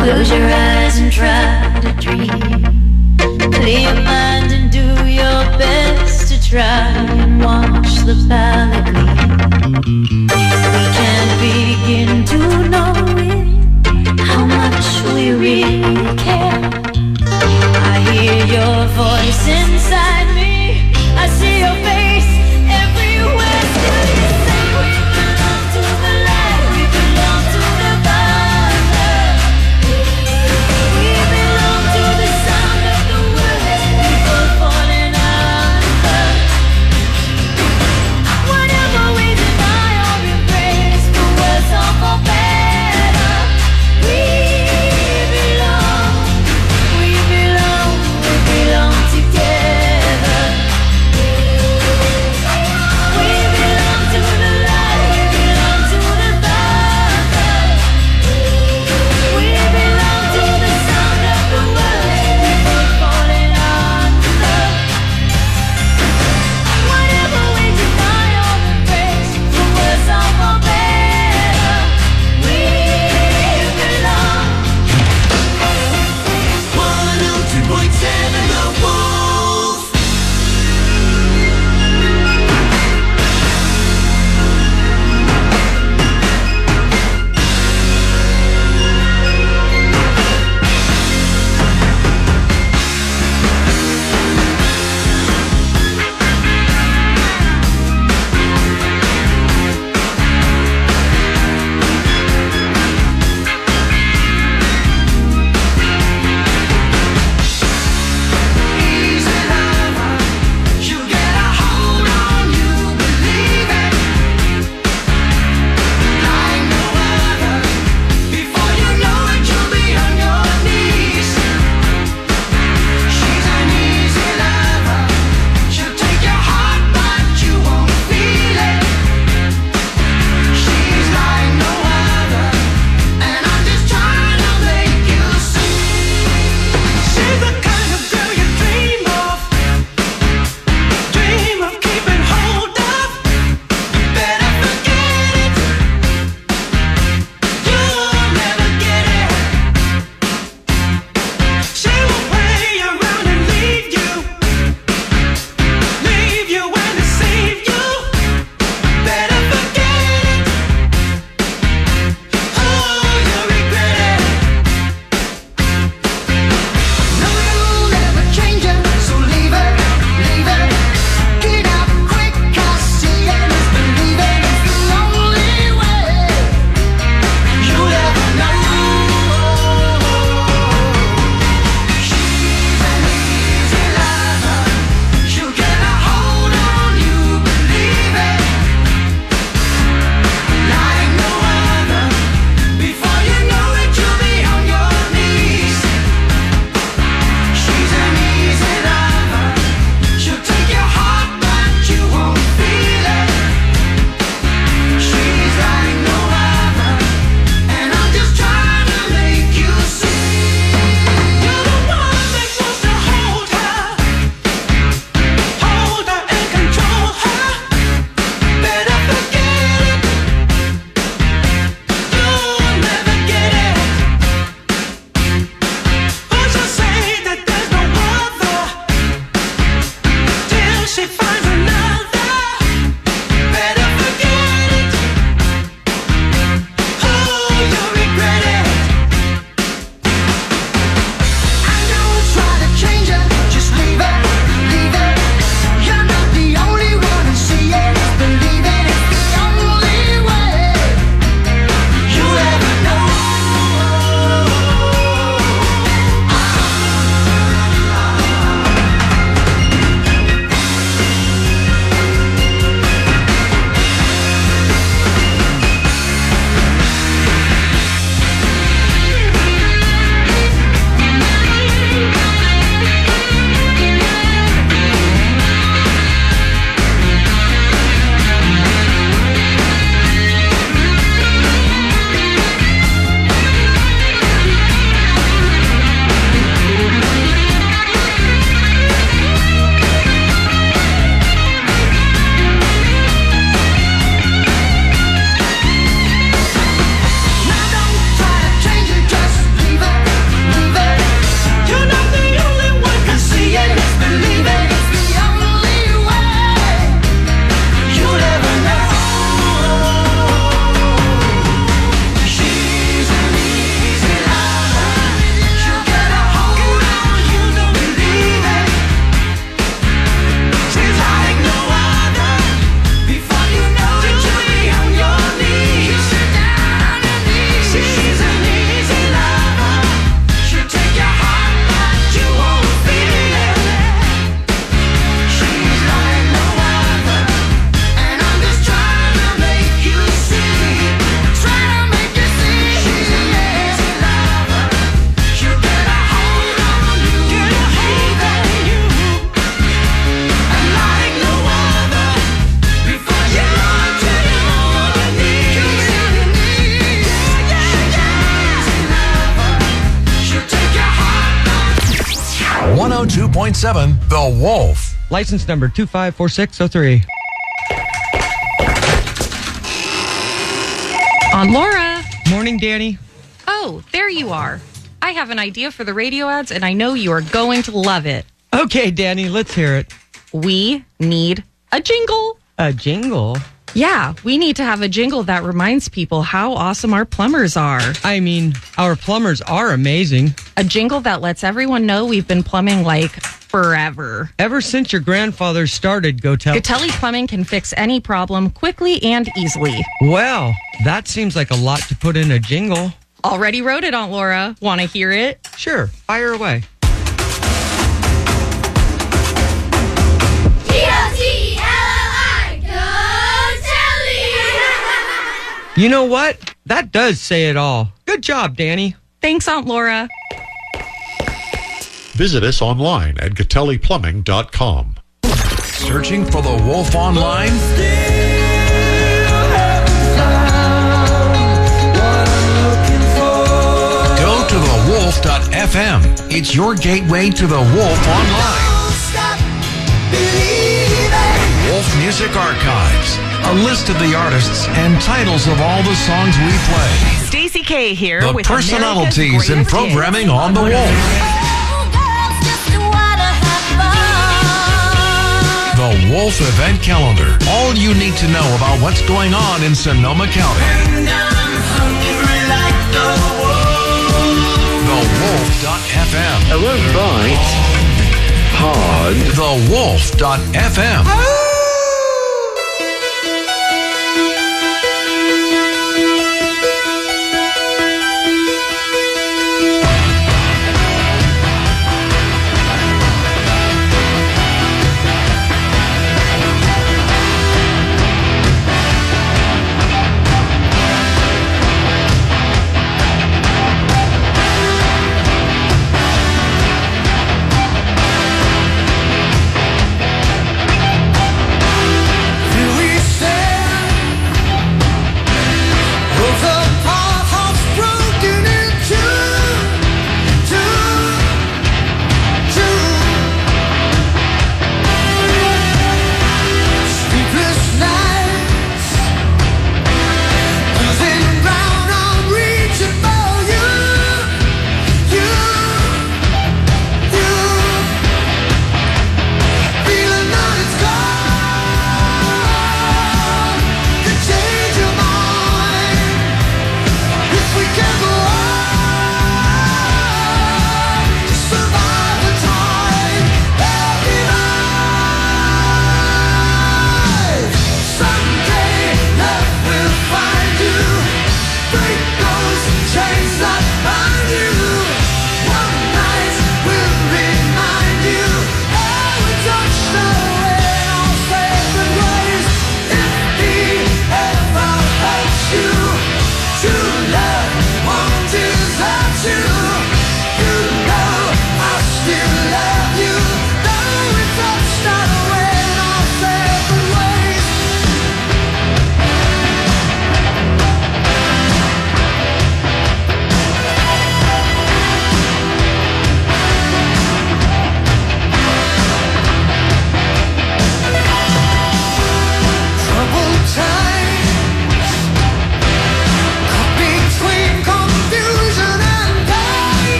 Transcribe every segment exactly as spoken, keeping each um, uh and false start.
Close your eyes and try to dream. Clear your mind and do your best to try and watch the palette gleam. We can't begin to know it, how much we really care. I hear your voice inside me, I see your face everywhere. Still you say we belong to the light, we belong to the Father. We belong to the sound of the words before falling under. Whatever we deny or embrace, for worse or for better, we belong, we belong, we belong together. point seven, The Wolf. License number two five four six zero three. Aunt Laura. Morning, Danny. Oh, there you are. I have an idea for the radio ads, and I know you are going to love it. Okay, Danny, let's hear it. We need a jingle. A jingle? Yeah, we need to have a jingle that reminds people how awesome our plumbers are. I mean, our plumbers are amazing. A jingle that lets everyone know we've been plumbing like forever. Ever since your grandfather started Gotelli. Gotelli Plumbing can fix any problem quickly and easily. Well, that seems like a lot to put in a jingle. Already wrote it, Aunt Laura. Want to hear it? Sure, fire away. You know what? That does say it all. Good job, Danny. Thanks, Aunt Laura. Visit us online at Gotelli Plumbing dot com. Searching for The Wolf online? Go to the wolf dot f m. It's your gateway to The Wolf online. Wolf Music Archives. A list of the artists and titles of all the songs we play. Stacey K here The with personalities and programming on The Wolf. The Wolf Event Calendar. All you need to know about what's going on in Sonoma County. the wolf dot f m. I won't bite hard. the wolf dot f m.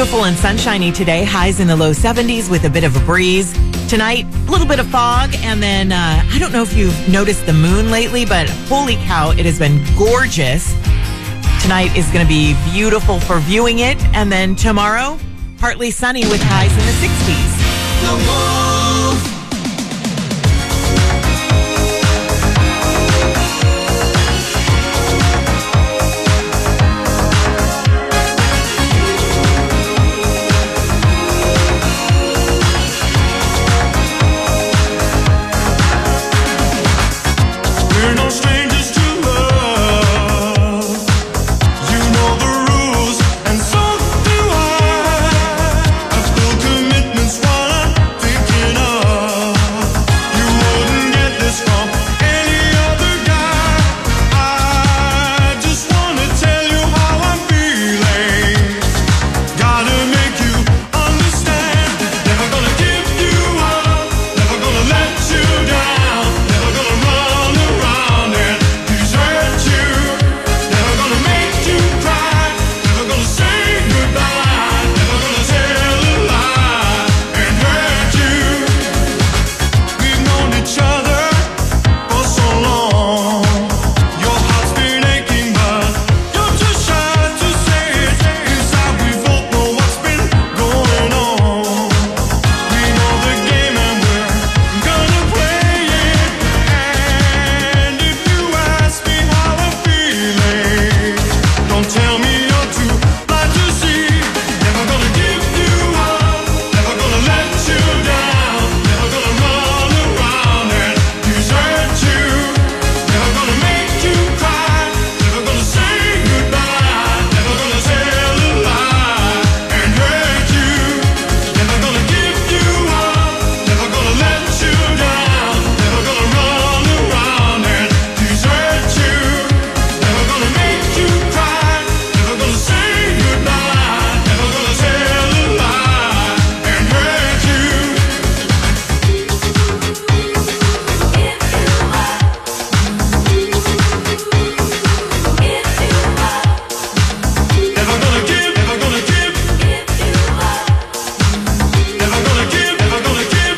beautiful and sunshiny today. Highs in the low seventies with a bit of a breeze. Tonight, a little bit of fog. And then, uh, I don't know if you've noticed the moon lately, but holy cow, it has been gorgeous. Tonight is going to be beautiful for viewing it. And then tomorrow, partly sunny with highs in the sixties. The Wolf. We're no strangers to love. You know the rules, and so do I. I feel commitment's what I'm thinking of. You wouldn't get this from any other guy. I just wanna tell you how I'm feeling. Gotta make you understand. Never gonna give you up. Never gonna let you down. Never gonna run around and desert you. Never gonna make you cry. Never gonna say goodbye. Never gonna tell a lie and hurt you. We've known each other for so long. Your heart's been aching, but you're too shy to say it. Inside we both know what's been going on. We know the game and we're gonna play it. And if you ask me how I'm feeling, don't tell me you're too blind to see. Never gonna give you up. Never gonna let you down. Never gonna run around and desert you. Never gonna make you cry. Never gonna say goodbye. Never gonna tell a lie and hurt you. Never gonna give you up. Never gonna let you down. Never gonna run around and desert you. Never gonna make you cry. Never gonna say goodbye. Never gonna tell a lie and hurt you. Never gonna give, never gonna give. Never gonna give, never gonna give.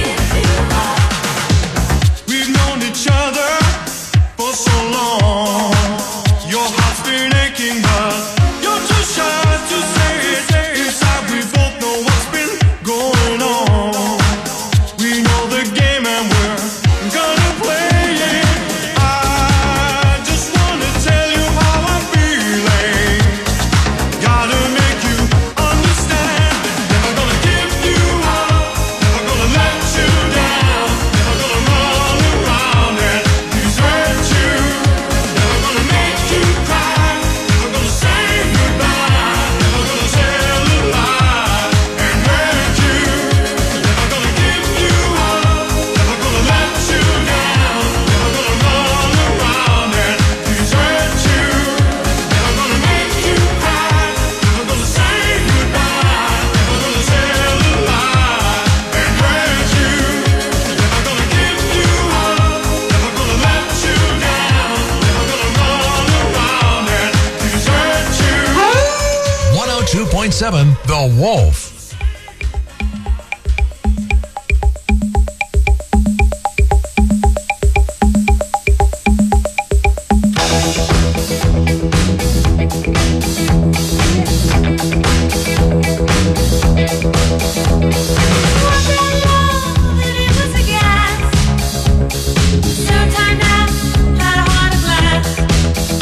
We've known each other for so long. Your heart's been aching, but you're too shy to say it. Inside we both know what's been going on. We know the game and we're gonna play it. I just wanna tell you how I'm feeling. Gotta make you understand. Never gonna give you up. Never gonna let you down. Never gonna run around and desert you. Never gonna make you cry. Never gonna say goodbye. Never gonna tell a lie and hurt you. Never gonna give you up. Never gonna let you down. Never gonna run around and desert you. Never gonna make you cry. Never gonna say goodbye. Never gonna tell a lie and hurt you. Never gonna give you up. Never gonna let you down. Never gonna run around and desert you. one oh two point seven The Wolf.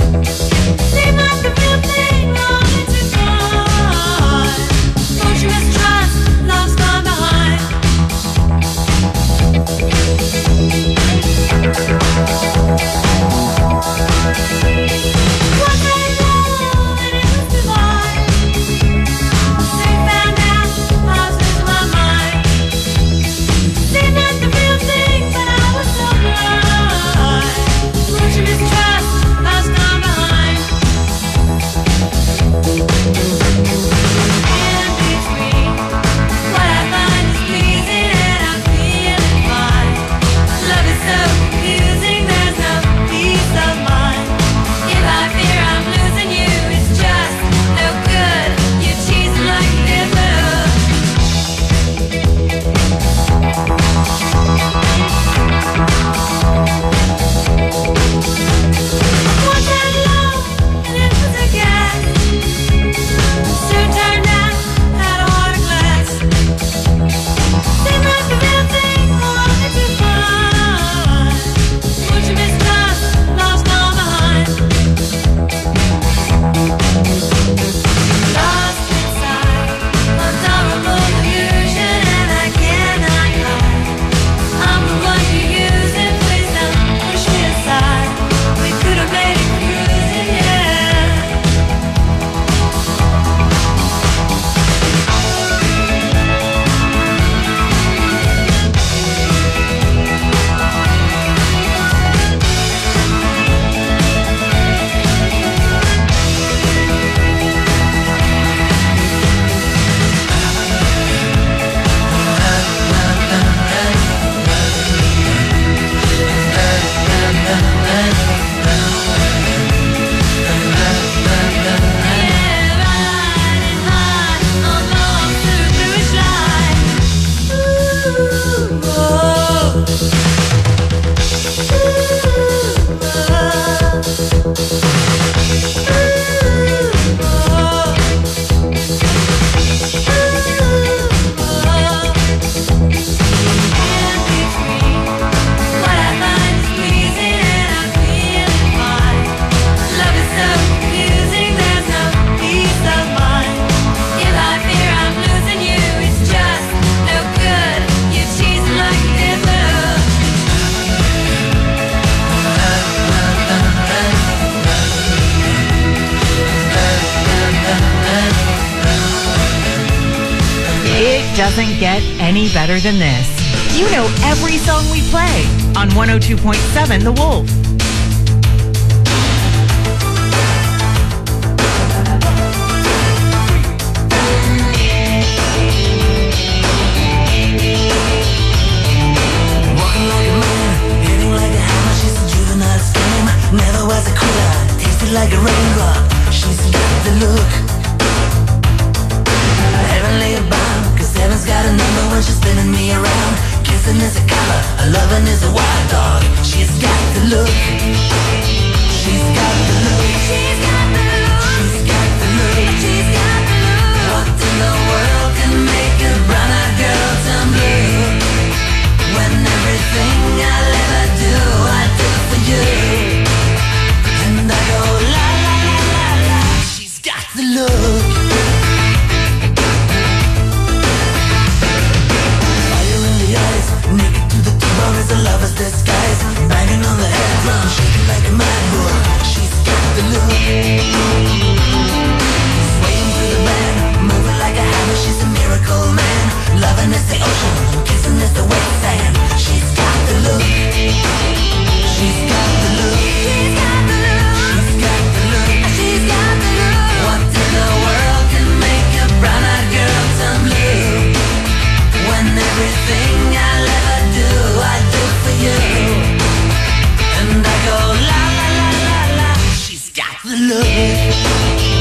Seem like a real thing, only to God. Don't you miss doesn't get any better than this. You know every song we play on one oh two point seven The Wolf. Walking like a man, hitting like a hammer. She's a juvenile scam. Never was a quitter, tasted like a raindrop. She's got the look. Heavenly bound, cause heaven's got a number when she's spinning me around. Kissing is a color, her loving is a wild dog. She's got the look. She's got the look. She's got the look. She's got the look. She's got the look. What in the world can make a brown-eyed girl turn blue? When everything I'll ever do, I do for you. And I go la la la la la. She's got the look. Naked to the bone is a lover's disguise. Banging on the head drum, shaking like a mad bull. She's got the look. Swaying through the band, moving like a hammer. She's a miracle man. Loving is the ocean, kissing is the wet sand. She's got the look. She's got the look. She's got the look. She's got the look. She's got the look. What in the world can make a brown-eyed girl turn blue? When everything I'll ever do, I do for you. And I go la la la la la. She's got the look.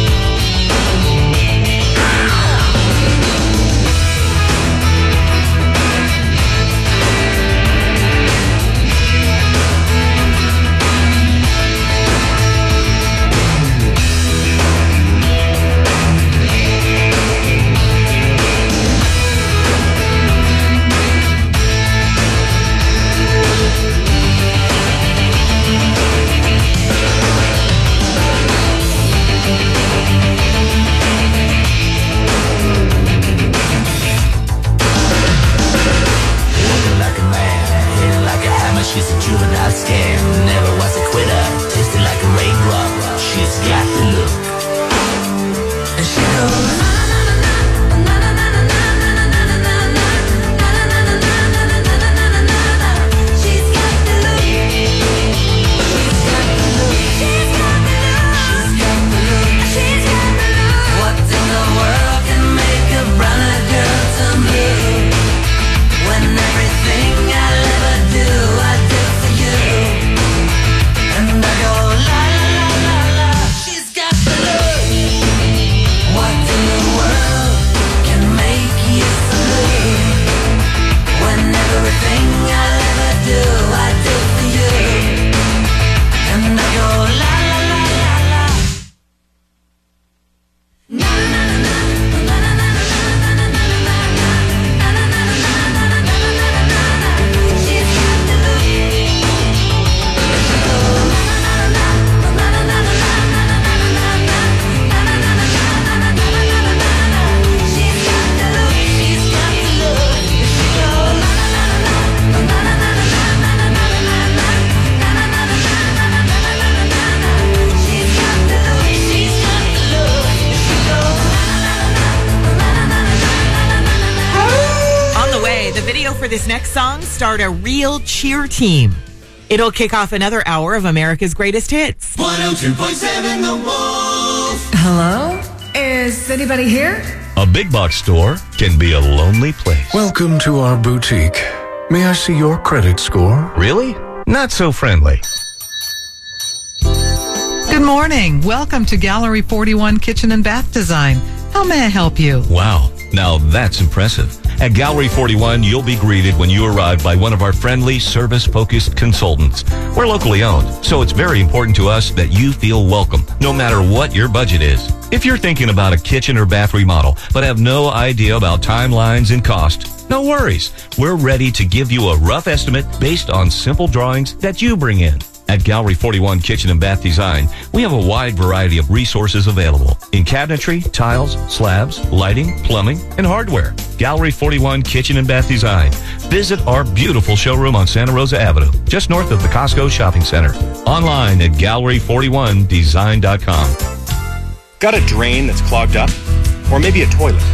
She's a juvenile scam, never was a quitter, tasted like a raindrop. She's got the look. And she goes na na na na na na na na na na na na. She's got the look. She's got the look. She's got the look. She's got the look. She's got the look. What in the world can make a brown-eyed girl turn blue? When everything I'll ever do, I do for you. And I go la la la la la. She's got the look. What in the world can make you so blue? When everything I'll ever do, I do for you. And I go la la la la la. Na na na na na na na na na na na. For this next song, start a real cheer team. It'll kick off another hour of America's greatest hits. one oh two point seven The Wolf. Hello? Is anybody here? A big box store can be a lonely place. Welcome to our boutique. May I see your credit score? Really? Not so friendly. Good morning. Welcome to Gallery forty-one Kitchen and Bath Design. How may I help you? Wow, now that's impressive. At Gallery forty-one, you'll be greeted when you arrive by one of our friendly, service-focused consultants. We're locally owned, so it's very important to us that you feel welcome, no matter what your budget is. If you're thinking about a kitchen or bath remodel, but have no idea about timelines and cost, no worries. We're ready to give you a rough estimate based on simple drawings that you bring in. At Gallery forty-one Kitchen and Bath Design, we have a wide variety of resources available in cabinetry, tiles, slabs, lighting, plumbing, and hardware. Gallery forty-one Kitchen and Bath Design. Visit our beautiful showroom on Santa Rosa Avenue, just north of the Costco Shopping Center. Online at gallery forty-one design dot com. Got a drain that's clogged up? Or maybe a toilet?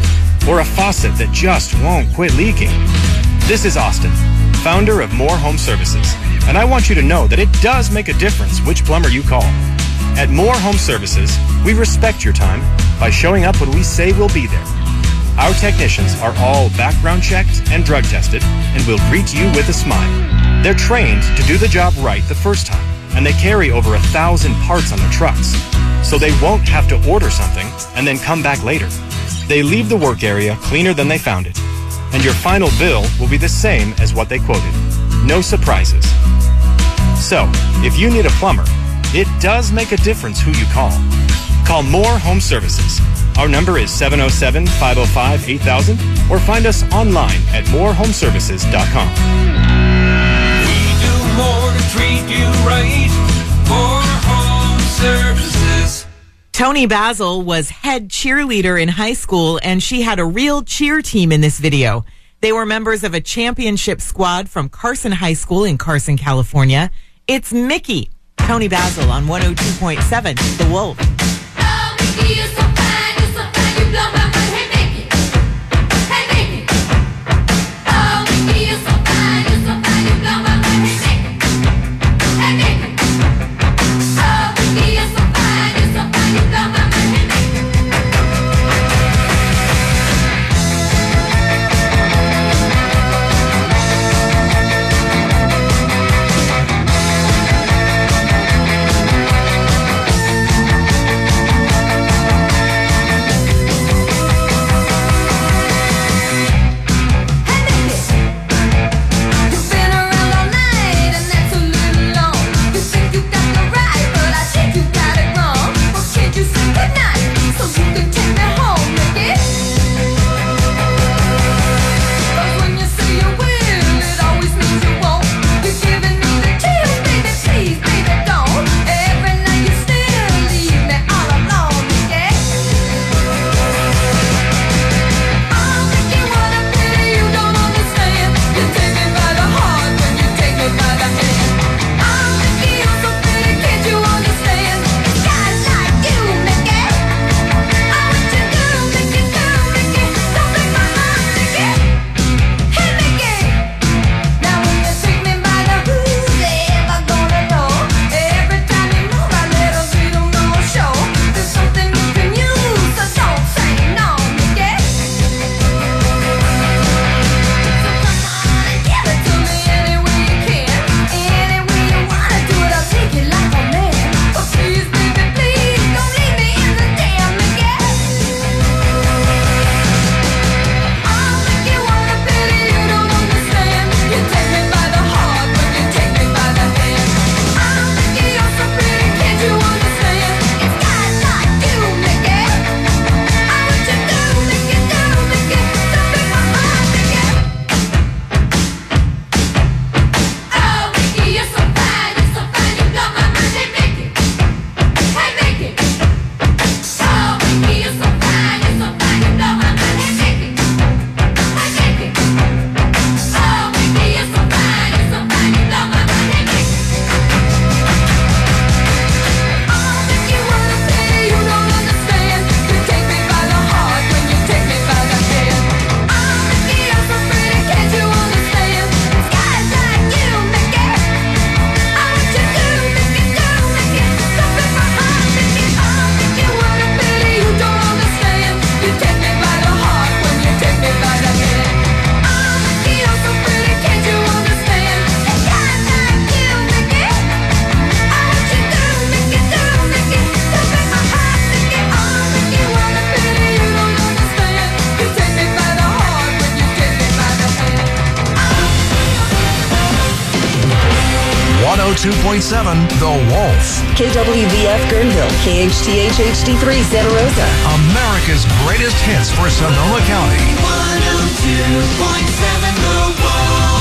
or a faucet that just won't quit leaking. This is Austin, founder of More Home Services, and I want you to know that it does make a difference which plumber you call. At More Home Services, we respect your time by showing up when we say we'll be there. Our technicians are all background checked and drug tested and will greet you with a smile. They're trained to do the job right the first time, and they carry over a thousand parts on their trucks, so they won't have to order something and then come back later. They leave the work area cleaner than they found it, and your final bill will be the same as what they quoted. No surprises. So, if you need a plumber, it does make a difference who you call. Call More Home Services. Our number is seven oh seven, five oh five, eight thousand or find us online at more home services dot com. We do more to treat you right. More Home Services. Tony Basil was head cheerleader in high school, and she had a real cheer team in this video. They were members of a championship squad from Carson High School in Carson, California. It's Mickey, Tony Basil on one oh two point seven, The Wolf. Oh, Mickey, you're so fine, you're so fine, you blow my mind. Hey, Mickey. Hey, Mickey. Oh, Mickey, you're so fine, you're so fine, you blow my mind. Hey, Mickey. Hey, Mickey. Oh, Mickey, you're so fine, you're so fine, you blow my mind. Hey, Mickey. one oh two point seven The Wolf. K W V F Guerneville, K H T H H D three Santa Rosa. America's greatest hits for Sonoma County. one oh two point seven The Wolf.